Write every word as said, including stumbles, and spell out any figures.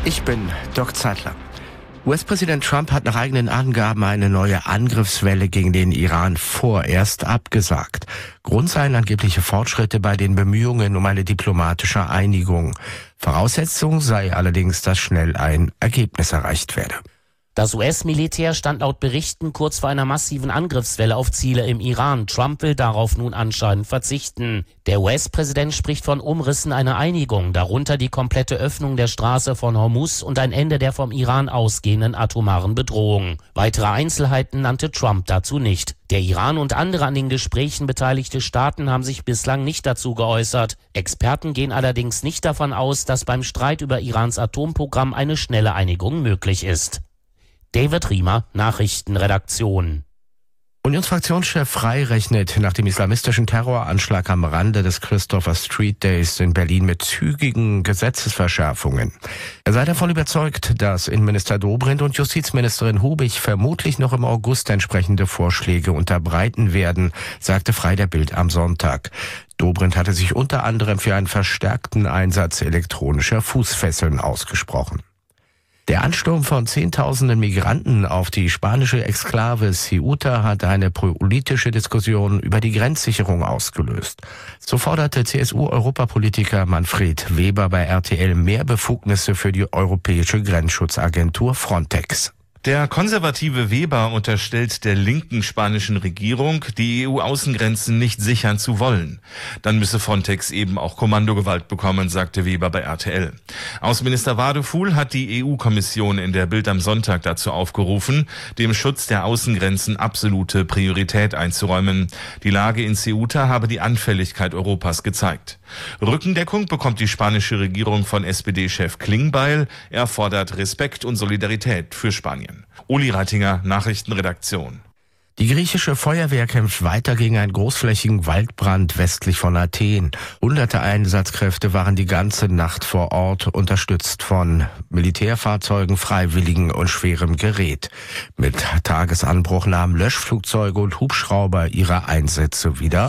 Ich bin Doc Zeitler. U S-Präsident Trump hat nach eigenen Angaben eine neue Angriffswelle gegen den Iran vorerst abgesagt. Grund seien angebliche Fortschritte bei den Bemühungen um eine diplomatische Einigung. Voraussetzung sei allerdings, dass schnell ein Ergebnis erreicht werde. Das U S-Militär stand laut Berichten kurz vor einer massiven Angriffswelle auf Ziele im Iran. Trump will darauf nun anscheinend verzichten. Der U S-Präsident spricht von Umrissen einer Einigung, darunter die komplette Öffnung der Straße von Hormuz und ein Ende der vom Iran ausgehenden atomaren Bedrohung. Weitere Einzelheiten nannte Trump dazu nicht. Der Iran und andere an den Gesprächen beteiligte Staaten haben sich bislang nicht dazu geäußert. Experten gehen allerdings nicht davon aus, dass beim Streit über Irans Atomprogramm eine schnelle Einigung möglich ist. David Riemer, Nachrichtenredaktion. Unionsfraktionschef Frey rechnet nach dem islamistischen Terroranschlag am Rande des Christopher Street Days in Berlin mit zügigen Gesetzesverschärfungen. Er sei davon überzeugt, dass Innenminister Dobrindt und Justizministerin Hubig vermutlich noch im August entsprechende Vorschläge unterbreiten werden, sagte Frey der Bild am Sonntag. Dobrindt hatte sich unter anderem für einen verstärkten Einsatz elektronischer Fußfesseln ausgesprochen. Der Ansturm von Zehntausenden Migranten auf die spanische Exklave Ceuta hat eine politische Diskussion über die Grenzsicherung ausgelöst. So forderte C S U-Europapolitiker Manfred Weber bei R T L mehr Befugnisse für die europäische Grenzschutzagentur Frontex. Der konservative Weber unterstellt der linken spanischen Regierung, die E U-Außengrenzen nicht sichern zu wollen. Dann müsse Frontex eben auch Kommandogewalt bekommen, sagte Weber bei R T L. Außenminister Wadefuhl hat die E U-Kommission in der Bild am Sonntag dazu aufgerufen, dem Schutz der Außengrenzen absolute Priorität einzuräumen. Die Lage in Ceuta habe die Anfälligkeit Europas gezeigt. Rückendeckung bekommt die spanische Regierung von S P D-Chef Klingbeil. Er fordert Respekt und Solidarität für Spanien. Uli Reitinger, Nachrichtenredaktion. Die griechische Feuerwehr kämpft weiter gegen einen großflächigen Waldbrand westlich von Athen. Hunderte Einsatzkräfte waren die ganze Nacht vor Ort, unterstützt von Militärfahrzeugen, Freiwilligen und schwerem Gerät. Mit Tagesanbruch nahmen Löschflugzeuge und Hubschrauber ihre Einsätze wieder